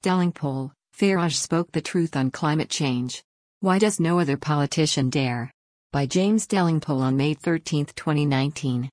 Delingpole, Farage spoke the truth on climate change. Why does no other politician dare? By James Delingpole on May 13, 2019.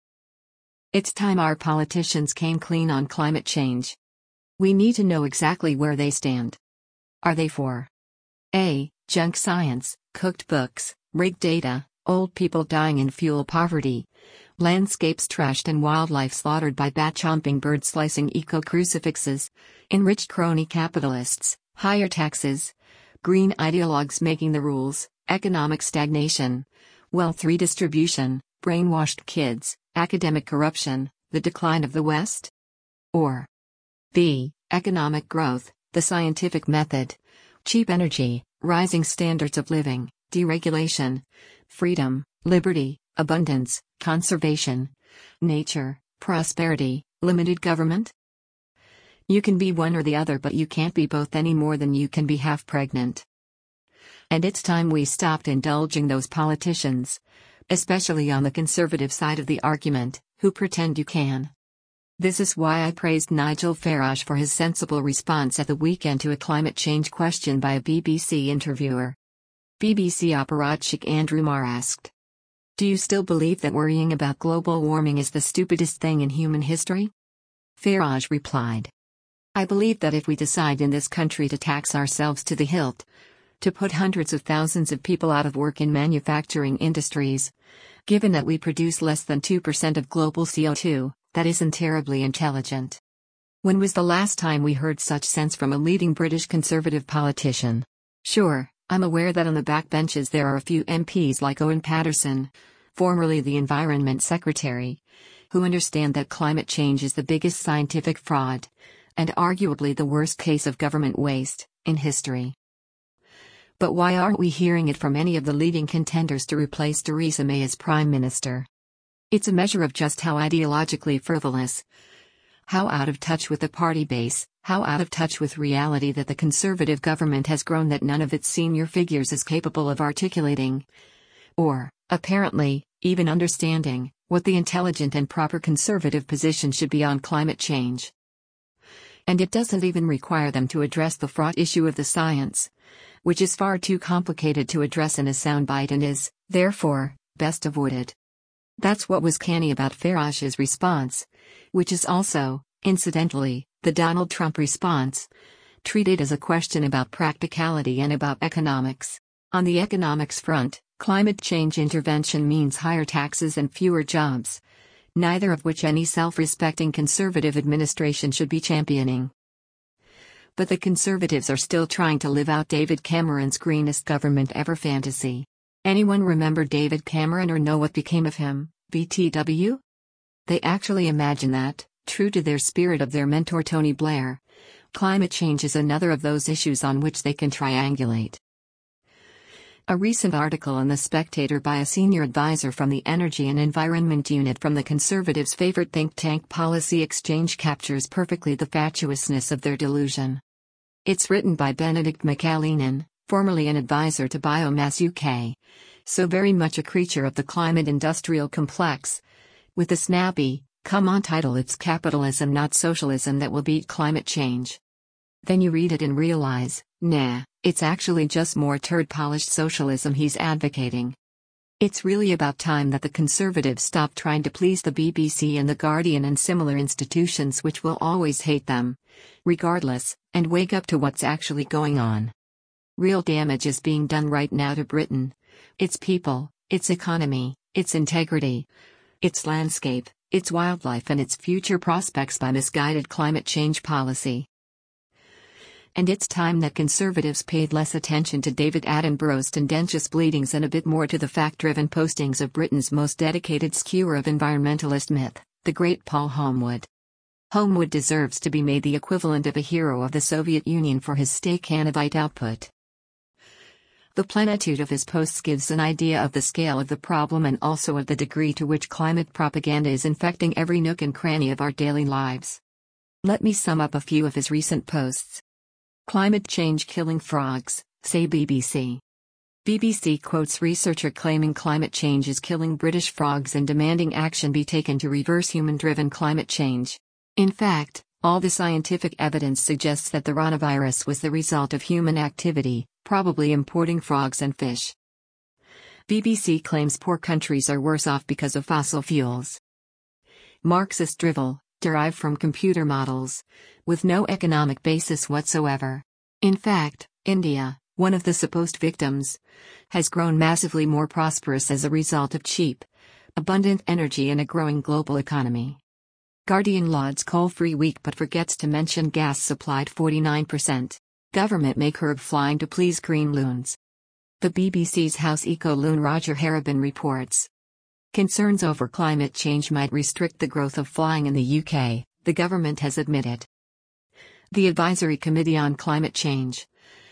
It's time our politicians came clean on climate change. We need to know exactly where they stand. Are they for A. Junk science, cooked books, rigged data, old people dying in fuel poverty, landscapes trashed and wildlife slaughtered by bat-chomping bird-slicing eco-crucifixes, enriched crony capitalists, higher taxes, green ideologues making the rules, economic stagnation, wealth redistribution, brainwashed kids, academic corruption, the decline of the West? Or B. Economic growth, the scientific method, cheap energy, rising standards of living, deregulation, freedom, liberty, abundance, conservation, nature, prosperity, limited government? You can be one or the other, but you can't be both any more than you can be half pregnant. And it's time we stopped indulging those politicians, especially on the conservative side of the argument, who pretend you can. This is why I praised Nigel Farage for his sensible response at the weekend to a climate change question by a BBC interviewer. BBC apparatchik Andrew Marr asked, "Do you still believe that worrying about global warming is the stupidest thing in human history?" Farage replied, "I believe that if we decide in this country to tax ourselves to the hilt, to put hundreds of thousands of people out of work in manufacturing industries, given that we produce less than 2% of global CO2, that isn't terribly intelligent." When was the last time we heard such sense from a leading British Conservative politician? Sure, I'm aware that on the backbenches there are a few MPs like Owen Paterson, formerly the Environment Secretary, who understand that climate change is the biggest scientific fraud, and arguably the worst case of government waste, in history. But why aren't we hearing it from any of the leading contenders to replace Theresa May as Prime Minister? It's a measure of just how ideologically frivolous, how out of touch with the party base, how out of touch with reality that the Conservative government has grown that none of its senior figures is capable of articulating, or, apparently, even understanding, what the intelligent and proper Conservative position should be on climate change. And it doesn't even require them to address the fraught issue of the science, which is far too complicated to address in a soundbite and is, therefore, best avoided. That's what was canny about Farage's response, which is also, incidentally, the Donald Trump response, treated as a question about practicality and about economics. On the economics front, climate change intervention means higher taxes and fewer jobs, neither of which any self-respecting conservative administration should be championing. But the Conservatives are still trying to live out David Cameron's greenest government ever fantasy. Anyone remember David Cameron or know what became of him, BTW? They actually imagine that, true to their spirit of their mentor Tony Blair, climate change is another of those issues on which they can triangulate. A recent article in The Spectator by a senior advisor from the Energy and Environment Unit from the Conservatives' favorite think tank Policy Exchange captures perfectly the fatuousness of their delusion. It's written by Benedict McAleenan, formerly an advisor to Biomass UK, so very much a creature of the climate industrial complex, with the snappy, come on title "It's capitalism not socialism that will beat climate change." Then you read it and realize, nah, it's actually just more turd-polished socialism he's advocating. It's really about time that the Conservatives stop trying to please the BBC and The Guardian and similar institutions which will always hate them, regardless, and wake up to what's actually going on. Real damage is being done right now to Britain, its people, its economy, its integrity, its landscape, its wildlife and its future prospects by misguided climate change policy. And it's time that Conservatives paid less attention to David Attenborough's tendentious bleatings and a bit more to the fact-driven postings of Britain's most dedicated skewer of environmentalist myth, the great Paul Homewood. Homewood deserves to be made the equivalent of a hero of the Soviet Union for his Stakhanovite output. The plenitude of his posts gives an idea of the scale of the problem and also of the degree to which climate propaganda is infecting every nook and cranny of our daily lives. Let me sum up a few of his recent posts. Climate change killing frogs, say BBC. BBC quotes researcher claiming climate change is killing British frogs and demanding action be taken to reverse human-driven climate change. In fact, All the scientific evidence suggests that the coronavirus was the result of human activity, probably importing frogs and fish. BBC claims poor countries are worse off because of fossil fuels. Marxist drivel, derived from computer models, with no economic basis whatsoever. In fact, India, one of the supposed victims, has grown massively more prosperous as a result of cheap, abundant energy in a growing global economy. Guardian lauds coal-free week but forgets to mention gas supplied 49%. Government may curb flying to please green loons. The BBC's House Eco-Loon Roger Harabin reports. Concerns over climate change might restrict the growth of flying in the UK, the government has admitted. The Advisory Committee on Climate Change,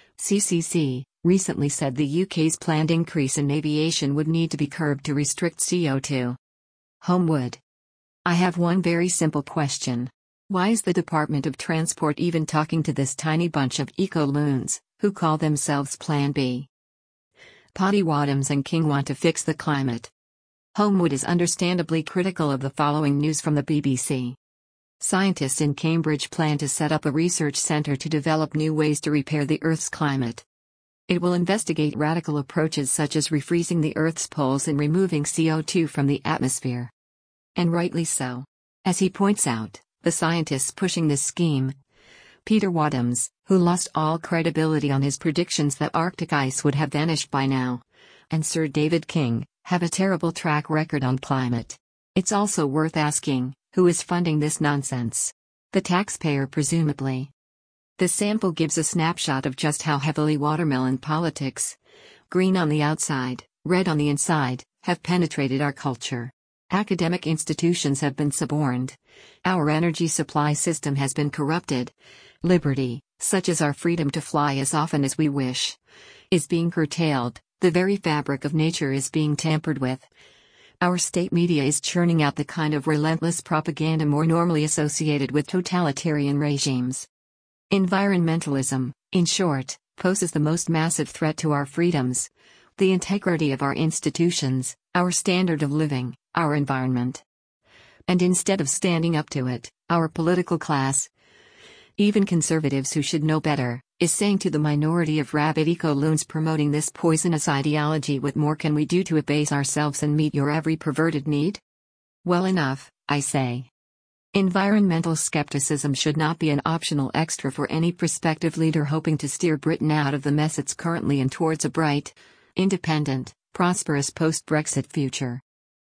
CCC, recently said the UK's planned increase in aviation would need to be curbed to restrict CO2. Homewood. I have one very simple question. Why is the Department of Transport even talking to this tiny bunch of eco-loons, who call themselves Plan B? Paddy Wadhams and King want to fix the climate. Homewood is understandably critical of the following news from the BBC. Scientists in Cambridge plan to set up a research centre to develop new ways to repair the Earth's climate. It will investigate radical approaches such as refreezing the Earth's poles and removing CO2 from the atmosphere. And rightly so. As he points out, the scientists pushing this scheme, Peter Wadhams, who lost all credibility on his predictions that Arctic ice would have vanished by now, and Sir David King, have a terrible track record on climate. It's also worth asking, who is funding this nonsense? The taxpayer, presumably. The sample gives a snapshot of just how heavily watermelon politics, green on the outside, red on the inside, have penetrated our culture. Academic institutions have been suborned. Our energy supply system has been corrupted. Liberty, such as our freedom to fly as often as we wish, is being curtailed. The very fabric of nature is being tampered with. Our state media is churning out the kind of relentless propaganda more normally associated with totalitarian regimes. Environmentalism, in short, poses the most massive threat to our freedoms, the integrity of our institutions, our standard of living, our environment. And instead of standing up to it, our political class, even conservatives who should know better, is saying to the minority of rabid eco-loons promoting this poisonous ideology, what more can we do to abase ourselves and meet your every perverted need? Well enough, I say. Environmental skepticism should not be an optional extra for any prospective leader hoping to steer Britain out of the mess it's currently in towards a bright, independent, prosperous post-Brexit future.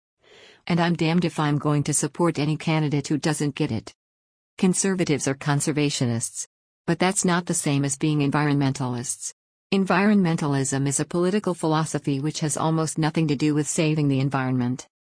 And I'm damned if I'm going to support any candidate who doesn't get it. Conservatives are conservationists. But that's not the same as being environmentalists. Environmentalism is a political philosophy which has almost nothing to do with saving the environment.